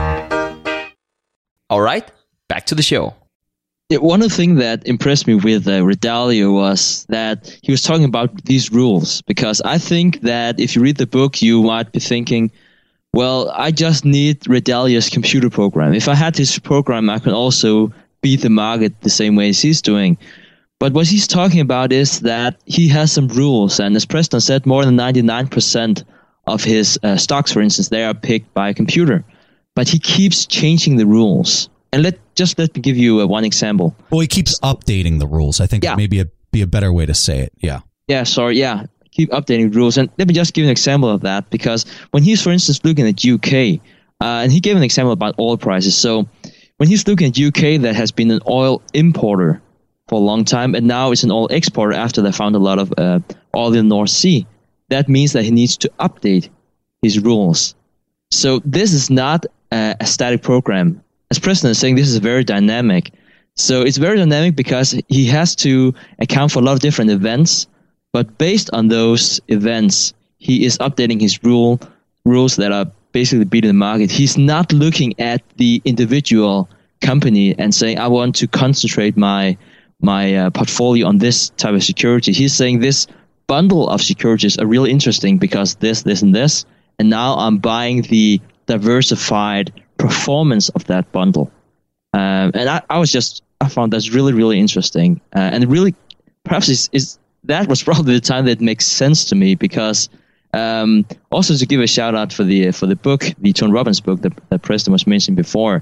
All right, back to the show. Yeah, one of the things that impressed me with uh, Ray Dalio was that he was talking about these rules, because I think that if you read the book, you might be thinking, well, I just need Ray Dalio's computer program. If I had this program, I could also beat the market the same way as he's doing. But what he's talking about is that he has some rules, and as Preston said, more than ninety-nine percent of his uh, stocks, for instance, they are picked by a computer. But he keeps changing the rules. And let just let me give you uh, one example. Well, he keeps updating the rules. I think yeah. that may be a, be a better way to say it. Yeah. Yeah, sorry. Yeah, keep updating rules. And let me just give an example of that, because when he's, for instance, looking at U K, uh, and he gave an example about oil prices. So when he's looking at U K, that has been an oil importer for a long time, and now it's an oil exporter after they found a lot of uh, oil in the North Sea. That means that he needs to update his rules. So this is not uh, a static program. As Preston is saying, this is very dynamic. So it's very dynamic because he has to account for a lot of different events, but based on those events, he is updating his rule rules that are basically beating the market. He's not looking at the individual company and saying, I want to concentrate my my uh, portfolio on this type of security. He's saying this bundle of securities are really interesting because this, this, and this, and now I'm buying the diversified performance of that bundle. Um, and I, I was just, I found that's really, really interesting. Uh, and really, perhaps is, is that was probably the time that makes sense to me, because um, also to give a shout out for the for the book, the Tony Robbins book that, that Preston was mentioning before.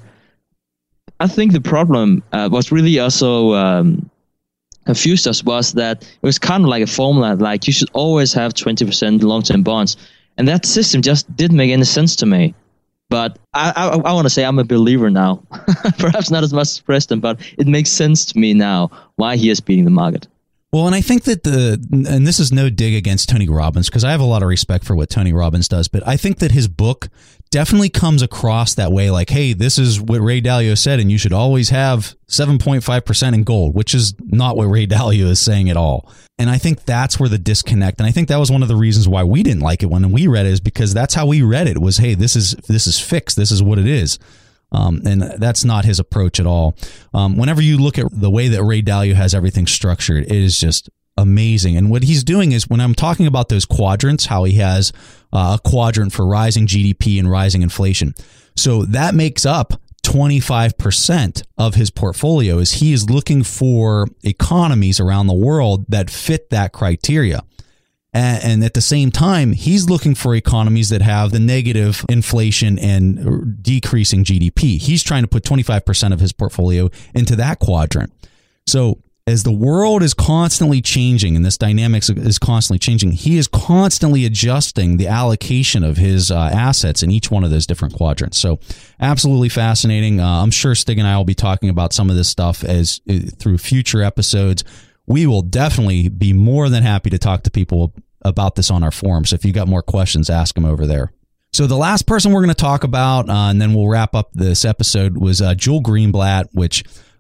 I think the problem uh, was really also um, confused us was that it was kind of like a formula, like you should always have twenty percent long-term bonds. And that system just didn't make any sense to me. But I, I, I want to say I'm a believer now. Perhaps not as much as Preston, but it makes sense to me now why he is beating the market. Well, and I think that the, and this is no dig against Tony Robbins, because I have a lot of respect for what Tony Robbins does, but I think that his book definitely comes across that way, like, hey, this is what Ray Dalio said, and you should always have seven point five percent in gold, which is not what Ray Dalio is saying at all. And I think that's where the disconnect, and I think that was one of the reasons why we didn't like it when we read it, is because that's how we read it, was, hey, this is this is fixed, this is what it is. Um, and that's not his approach at all. Um, whenever you look at the way that Ray Dalio has everything structured, it is just amazing. And what he's doing is, when I'm talking about those quadrants, how he has uh, a quadrant for rising G D P and rising inflation. So that makes up twenty-five percent of his portfolio, is he is looking for economies around the world that fit that criteria. And at the same time, he's looking for economies that have the negative inflation and decreasing G D P. He's trying to put twenty-five percent of his portfolio into that quadrant. So as the world is constantly changing and this dynamics is constantly changing, he is constantly adjusting the allocation of his uh, assets in each one of those different quadrants. So absolutely fascinating. Uh, I'm sure Stig and I will be talking about some of this stuff as uh, through future episodes. We will definitely be more than happy to talk to people about this on our forum. So if you got more questions, ask them over there. So the last person we're going to talk about, uh, and then we'll wrap up this episode, was uh, Joel Greenblatt, which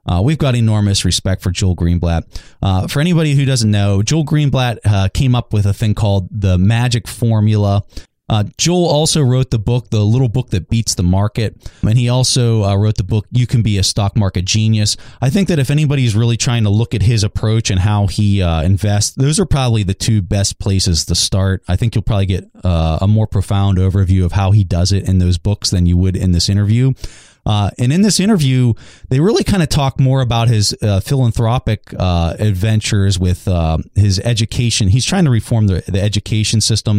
Uh, we've got enormous respect for Joel Greenblatt. Uh, for anybody who doesn't know, Joel Greenblatt uh, came up with a thing called the Magic Formula. Uh, Joel also wrote the book, The Little Book That Beats the Market, and he also uh, wrote the book, You Can Be a Stock Market Genius. I think that if anybody's really trying to look at his approach and how he uh, invests, those are probably the two best places to start. I think you'll probably get uh, a more profound overview of how he does it in those books than you would in this interview. Uh, and in this interview, they really kind of talk more about his uh, philanthropic uh, adventures with uh, his education. He's trying to reform the, the education system.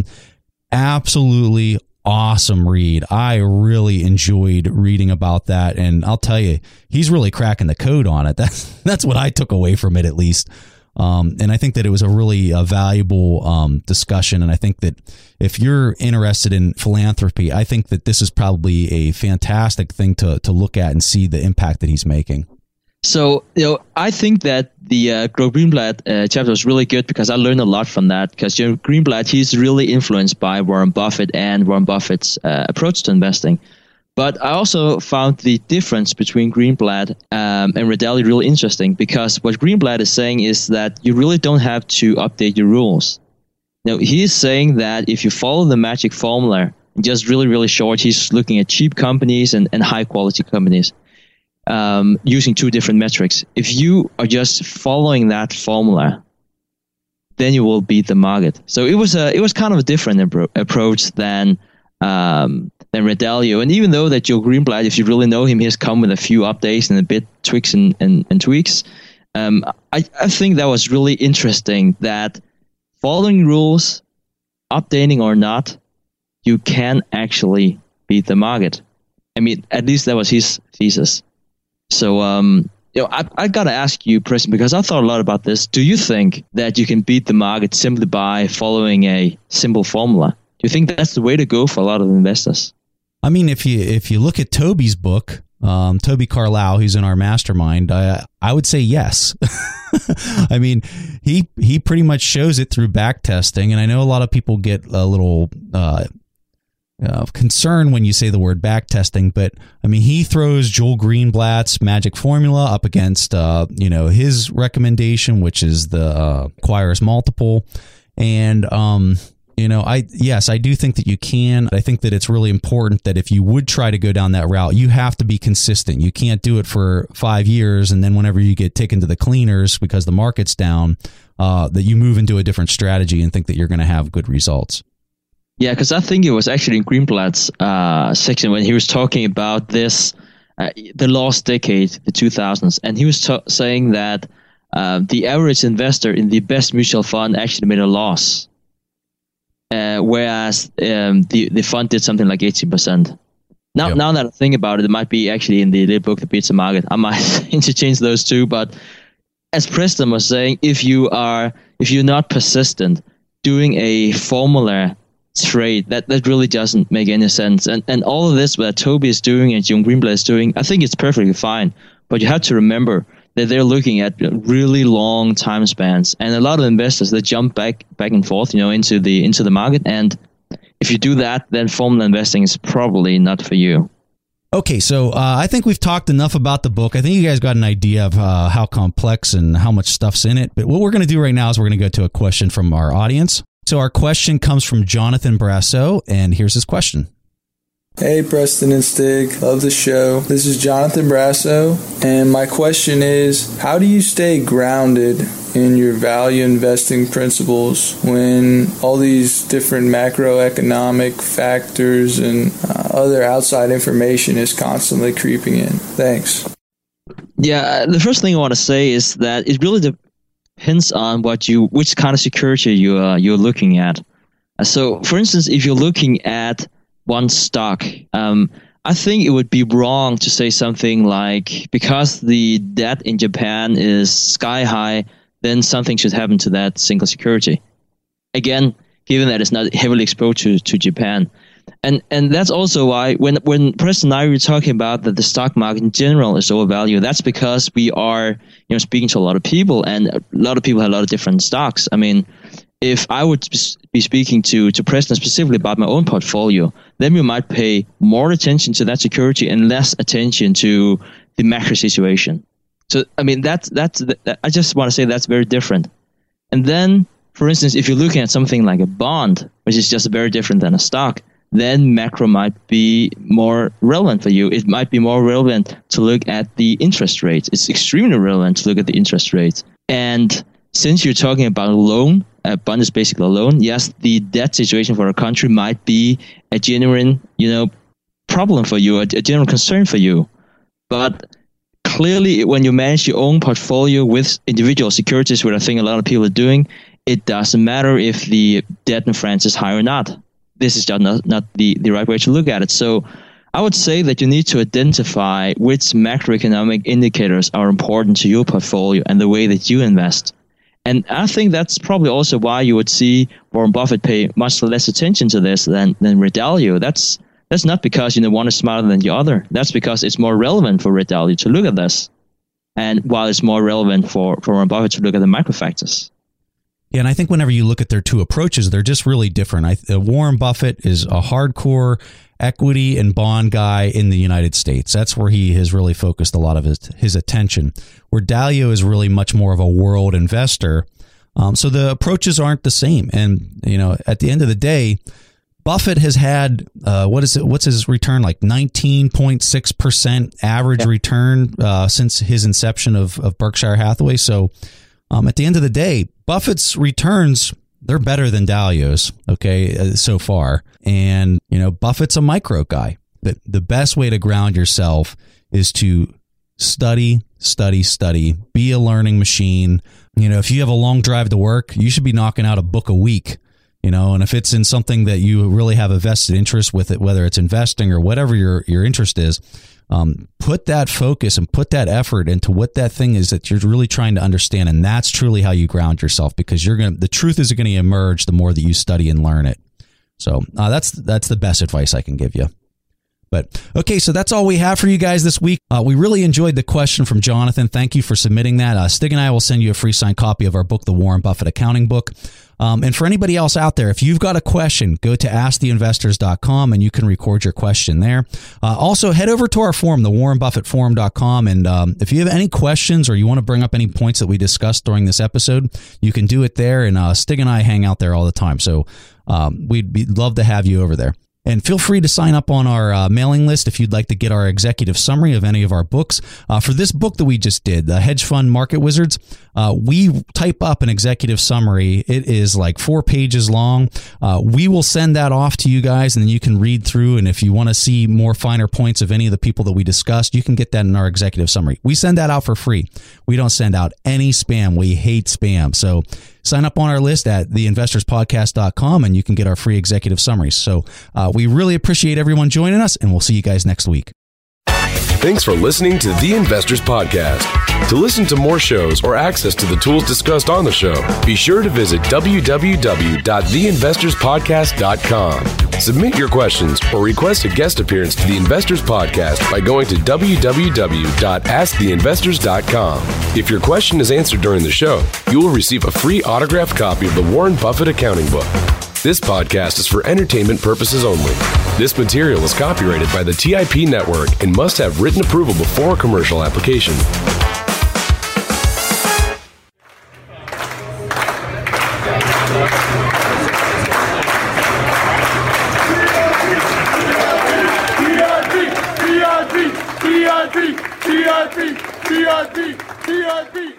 Absolutely awesome read. I really enjoyed reading about that. And I'll tell you, he's really cracking the code on it. That's, that's what I took away from it, at least. Um, and I think that it was a really uh, valuable um, discussion. And I think that if you're interested in philanthropy, I think that this is probably a fantastic thing to, to look at and see the impact that he's making. So, you know, I think that the uh, Joel Greenblatt uh, chapter was really good because I learned a lot from that. Because Joel Greenblatt, he's really influenced by Warren Buffett and Warren Buffett's uh, approach to investing. But I also found the difference between Greenblatt um, and Redaelli really interesting, because what Greenblatt is saying is that you really don't have to update your rules. Now, he is saying that if you follow the magic formula, just really, really short, he's looking at cheap companies and, and high-quality companies. Um, using two different metrics. If you are just following that formula, then you will beat the market. So it was a it was kind of a different appro- approach than um, than Redaelli. And even though that Joel Greenblatt, if you really know him, he has come with a few updates and a bit tweaks and, and, and tweaks. Um, I, I think that was really interesting that following rules, updating or not, you can actually beat the market. I mean, at least that was his thesis. So, um, you know, I, I got to ask you, Preston, because I thought a lot about this. Do you think that you can beat the market simply by following a simple formula? Do you think that's the way to go for a lot of investors? I mean, if you if you look at Toby's book, um, Toby Carlisle, who's in our mastermind, I I would say yes. I mean, he he pretty much shows it through back testing, and I know a lot of people get a little uh, uh, concerned when you say the word back testing, but I mean, he throws Joel Greenblatt's magic formula up against uh, you know his recommendation, which is the uh, Acquirer's multiple, and um. You know, I yes, I do think that you can. I think that it's really important that if you would try to go down that route, you have to be consistent. You can't do it for five years and then whenever you get taken to the cleaners because the market's down, uh, that you move into a different strategy and think that you're going to have good results. Yeah, because I think it was actually in Greenblatt's uh, section when he was talking about this, uh, the lost decade, the two thousands, and he was t- saying that uh, the average investor in the best mutual fund actually made a loss. Uh, whereas um, the the fund did something like eighty percent. Now, yep. now that I think about it, it might be actually in the little book that beats the market. I might interchange those two, but as Preston was saying, if you are if you're not persistent, doing a formula trade that, that really doesn't make any sense. And and all of this that Toby is doing and Joel Greenblatt is doing, I think it's perfectly fine. But you have to remember that they're looking at really long time spans, and a lot of investors they jump back back and forth, you know, into the into the market. And if you do that, then formula investing is probably not for you. Okay, so uh, I think we've talked enough about the book. I think you guys got an idea of uh, how complex and how much stuff's in it. But what we're going to do right now is we're going to go to a question from our audience. So our question comes from Jonathan Brasso, and here's his question. Hey, Preston and Stig. Love the show. This is Jonathan Brasso, and my question is, how do you stay grounded in your value investing principles when all these different macroeconomic factors and uh, other outside information is constantly creeping in? Thanks. Yeah, the first thing I want to say is that it really depends on what you, which kind of security you uh, you're looking at. So, for instance, if you're looking at one stock, um, I think it would be wrong to say something like, because the debt in Japan is sky high, then something should happen to that single security. Again, given that it's not heavily exposed to, to Japan. And and that's also why when, when Preston and I were talking about that the stock market in general is overvalued, that's because we are, you know, speaking to a lot of people, and a lot of people have a lot of different stocks. I mean, if I would be speaking to, to Preston specifically about my own portfolio, then we might pay more attention to that security and less attention to the macro situation. So, I mean, that's, that's, that, I just want to say that's very different. And then, for instance, if you're looking at something like a bond, which is just very different than a stock, then macro might be more relevant for you. It might be more relevant to look at the interest rates. It's extremely relevant to look at the interest rates. And since you're talking about a loan, a bond is basically a loan. Yes, the debt situation for a country might be a genuine, you know, problem for you, a, a genuine concern for you. But clearly, when you manage your own portfolio with individual securities, which I think a lot of people are doing, it doesn't matter if the debt in France is high or not. This is just not, not the, the right way to look at it. So I would say that you need to identify which macroeconomic indicators are important to your portfolio and the way that you invest. And I think that's probably also why you would see Warren Buffett pay much less attention to this than, than Ray Dalio. That's that's not because, you know, one is smarter than the other. That's because it's more relevant for Ray Dalio to look at this. And while it's more relevant for, for Warren Buffett to look at the micro factors. Yeah, and I think whenever you look at their two approaches, they're just really different. I, uh, Warren Buffett is a hardcore equity and bond guy in the United States. That's where he has really focused a lot of his, his attention, where Dalio is really much more of a world investor. Um, so the approaches aren't the same. And, you know, at the end of the day, Buffett has had, uh, what is it? What's his return? Like nineteen point six percent average yeah. return uh, since his inception of, of Berkshire Hathaway. So um, at the end of the day, Buffett's returns, they're better than Dalio's, okay, uh, so far. And, you know, Buffett's a micro guy. But the best way to ground yourself is to study, study, study, be a learning machine. You know, if you have a long drive to work, you should be knocking out a book a week, you know, and if it's in something that you really have a vested interest with it, whether it's investing or whatever your, your interest is, Um, put that focus and put that effort into what that thing is that you're really trying to understand. And that's truly how you ground yourself, because you're going to, the truth is going to emerge the more that you study and learn it. So uh, that's, that's the best advice I can give you. But okay, so that's all we have for you guys this week. Uh, we really enjoyed the question from Jonathan. Thank you for submitting that. Uh, Stig and I will send you a free signed copy of our book, The Warren Buffett Accounting Book. Um, and for anybody else out there, if you've got a question, go to ask the investors dot com and you can record your question there. Uh, also, head over to our forum, the warren buffett forum dot com. And um, if you have any questions or you want to bring up any points that we discussed during this episode, you can do it there. And uh, Stig and I hang out there all the time. So um, we'd be, love to have you over there. And feel free to sign up on our uh, mailing list if you'd like to get our executive summary of any of our books. Uh, for this book that we just did, The Hedge Fund Market Wizards, uh, we type up an executive summary. It is like four pages long. Uh, we will send that off to you guys, and then you can read through. And if you want to see more finer points of any of the people that we discussed, you can get that in our executive summary. We send that out for free. We don't send out any spam. We hate spam. So sign up on our list at the investors podcast dot com and you can get our free executive summaries. So uh, we really appreciate everyone joining us, and we'll see you guys next week. Thanks for listening to The Investors Podcast. To listen to more shows or access to the tools discussed on the show, be sure to visit w w w dot the investors podcast dot com. Submit your questions or request a guest appearance to The Investors Podcast by going to w w w dot ask the investors dot com. If your question is answered during the show, you will receive a free autographed copy of the Warren Buffett Accounting Book. This podcast is for entertainment purposes only. This material is copyrighted by the T I P Network and must have written approval before commercial application. T I P, T I P, T I P, T I P, T I P.